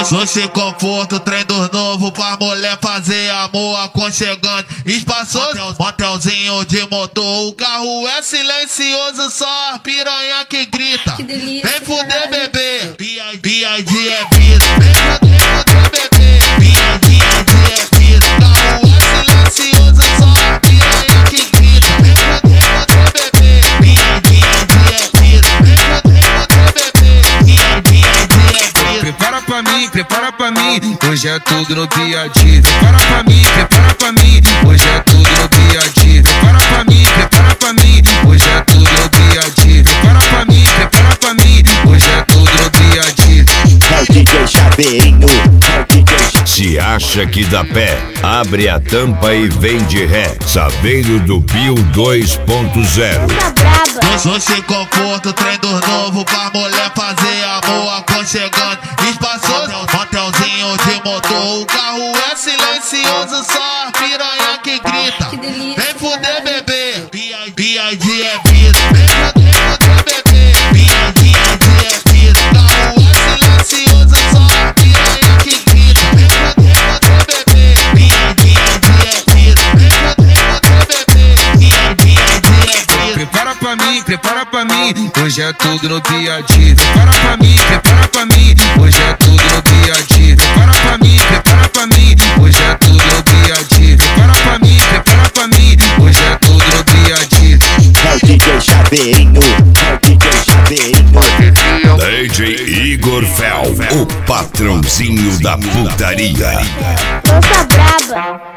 No se conforto, trem dos novo pra mulher fazer amor aconchegante, espaçoso, motelzinho de motor. O carro é silencioso, só a piranha que grita. Que delícia, vem fuder, caralho. bebê, B.I.G. é vida. Vem fuder, bebê, B.I.G. é vida. O carro é silencioso, só a piranha que grita. Vem fuder, bebê, B.I.G. é vida. Vem fuder, bebê, B.I.G. é vida. Prepara pra mim, hoje é tudo no B.I.G. Prepara pra mim, hoje é tudo no B.I.G. Prepara pra mim, hoje é tudo no B.I.G. Prepara pra mim, hoje é tudo no B.I.G. É o DJ Chaveirinho, é o DJ. Se acha que dá pé, abre a tampa e vem de ré. Saveiro do Pio 2.0. Tá braba. No se conforto, trem dos novo pra mulher fazer amor aconchegante, espaçoso, motelzinho de motor. O carro é silencioso, só a piranha que grita. Que delícia, vem fuder, caralho. bebê, B.I.G. é vida. Vem fuder, bebê, B.I.G. é vida. O carro é silencioso, só a piranha que grita. Vem fuder, bebê, B.I.G. é vida. Vem fuder, bebê, B.I.G. é vida. Prepara pra mim, hoje é tudo no B.I.G. Prepara pra mim, hoje é tudo no B.I.G. Prepara pra mim, hoje é tudo no B.I.G. Prepara pra mim, hoje é tudo no B.I.G. É o DJ Chaveirinho, é o DJ Chaveirinho. DJ Igor Fel, o patrãozinho da putaria. Lança braba.